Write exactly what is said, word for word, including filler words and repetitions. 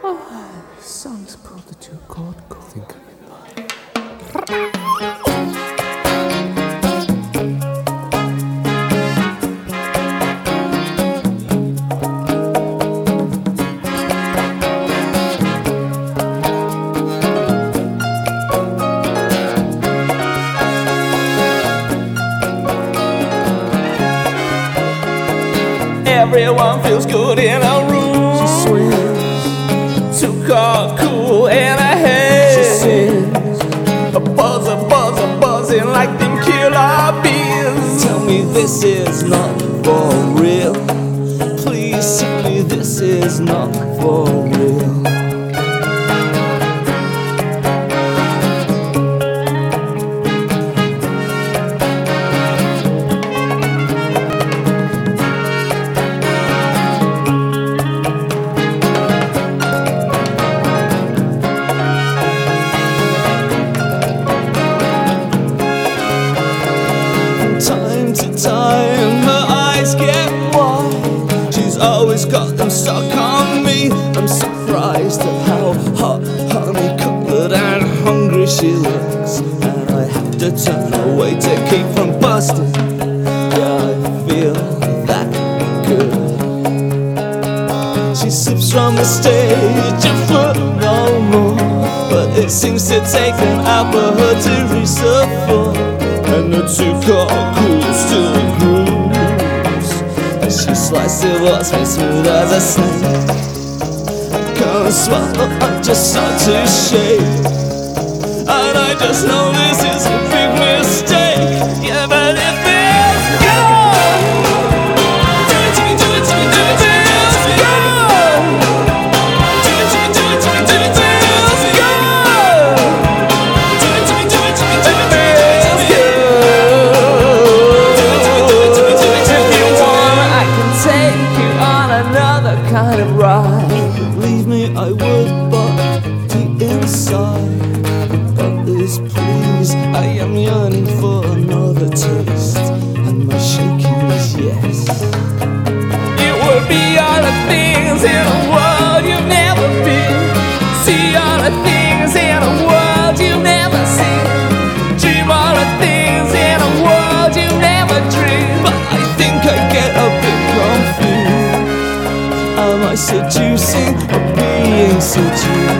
Songs called the two chord chord. Think of it. Everyone feels good in a room. She swims, Two car cool and a head. she sings. A buzz, a buzz, a buzzing like them killer bees. Tell me this is not for real. Please tell me this is not for real. Time to time, her eyes get wide. She's always got them stuck on me. I'm surprised at how hot, honey colored and hungry she looks. And I have to turn away to keep from busting. Yeah, I feel that good. She sips from the stage a foot no more, but it seems to take an hour for her to reach the floor. And the two car cool still grooves as she slices what's me smooth as a snake. I can't swallow, I just start to shake, and I just know this is a big mistake. Yeah, but it feels good. Do it to me, do it to me, do it to me, feels good. Do it to me, do it to me, do it to me, feels good. Do it to me, do it to me, do it to me. Kind of ride. Leave me, I would, but deep inside, but this please, I am yearning for another taste, and my shaking is yes. It would be all the things in a world you've never been. See all the things in a world you've never seen. Dream all the things in a world you've never dreamed. But I think I get a bit confused. Am I seducing or being seduced?